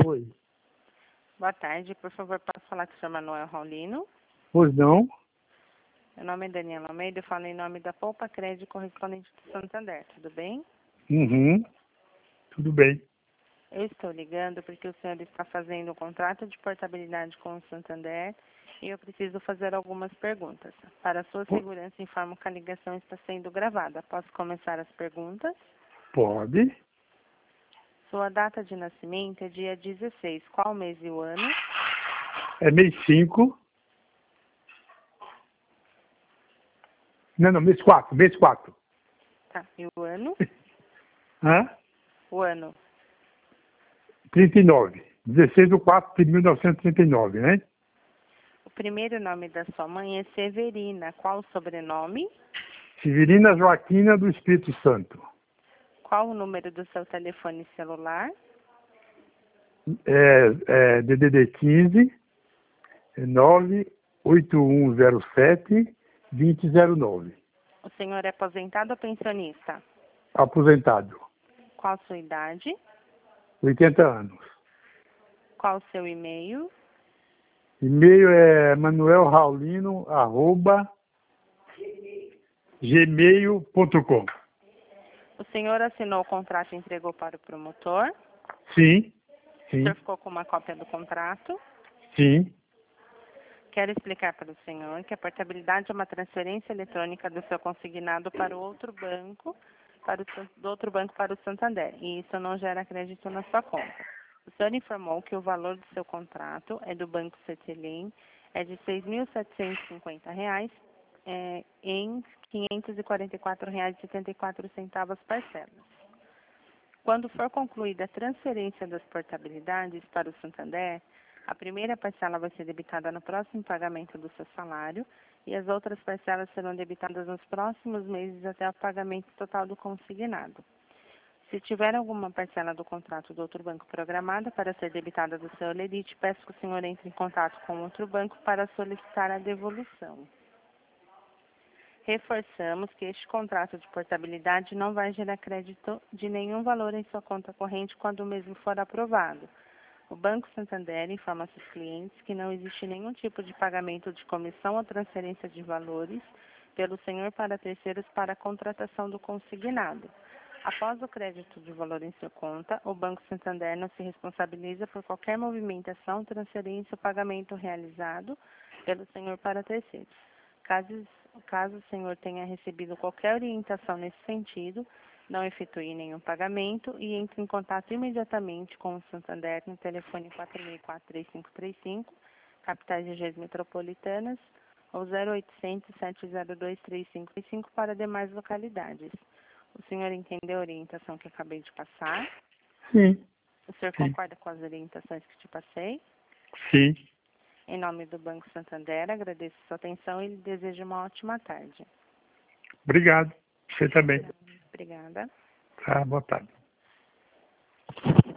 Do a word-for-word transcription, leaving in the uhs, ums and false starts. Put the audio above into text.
Oi. Boa tarde, por favor, posso falar com o senhor Manuel Raulino? Pois não? Meu nome é Daniela Almeida, eu falo em nome da Poupa Crédito correspondente do Santander, tudo bem? Uhum. Tudo bem. Eu estou ligando porque o senhor está fazendo um contrato de portabilidade com o Santander e eu preciso fazer algumas perguntas. Para a sua Po- segurança, informo que a ligação está sendo gravada. Posso começar as perguntas? Pode. Sua data de nascimento é dia dezesseis. Qual mês e o ano? É mês cinco. Não, não, mês quatro. Mês quatro. Tá. E o ano? Hã? O ano. trinta e nove. dezesseis de quatro de mil novecentos e trinta e nove, né? O primeiro nome da sua mãe é Severina. Qual o sobrenome? Severina Joaquina do Espírito Santo. Qual o número do seu telefone celular? É, é D D D quinze nove oito um zero sete dois zero zero nove. O senhor é aposentado ou pensionista? Aposentado. Qual a sua idade? oitenta anos. Qual o seu e-mail? E-mail é manuel raulino arroba gmail ponto com. O senhor assinou o contrato e entregou para o promotor? Sim, O sim, senhor ficou com uma cópia do contrato? sim. Quero explicar para o senhor que a portabilidade é uma transferência eletrônica do seu consignado para o outro banco, para o, San- do outro banco para o Santander, e isso não gera crédito na sua conta. O senhor informou que o valor do seu contrato é do Banco Cetelem, é de seis mil setecentos e cinquenta reais, é, em quinhentos e quarenta e quatro reais e setenta e quatro centavos parcelas. Quando for concluída a transferência das portabilidades para o Santander, a primeira parcela vai ser debitada no próximo pagamento do seu salário e as outras parcelas serão debitadas nos próximos meses até o pagamento total do consignado. Se tiver alguma parcela do contrato do outro banco programada para ser debitada do seu Lerite, peço que o senhor entre em contato com outro banco para solicitar a devolução. Reforçamos que este contrato de portabilidade não vai gerar crédito de nenhum valor em sua conta corrente quando o mesmo for aprovado. O Banco Santander informa seus clientes que não existe nenhum tipo de pagamento de comissão ou transferência de valores pelo senhor para terceiros para a contratação do consignado. Após o crédito de valor em sua conta, o Banco Santander não se responsabiliza por qualquer movimentação, transferência ou pagamento realizado pelo senhor para terceiros. Caso, caso o senhor tenha recebido qualquer orientação nesse sentido, não efetue nenhum pagamento e entre em contato imediatamente com o Santander no telefone quatro seis quatro, três cinco três cinco, capitais e regiões metropolitanas, ou zero oitocentos, sete zero dois, três cinco três cinco para demais localidades. O senhor entendeu a orientação que acabei de passar? Sim, O senhor sim, concorda com as orientações que te passei? sim. Em nome do Banco Santander, agradeço sua atenção e lhe desejo uma ótima tarde. Obrigado. Você também. Obrigada. Tá, boa tarde.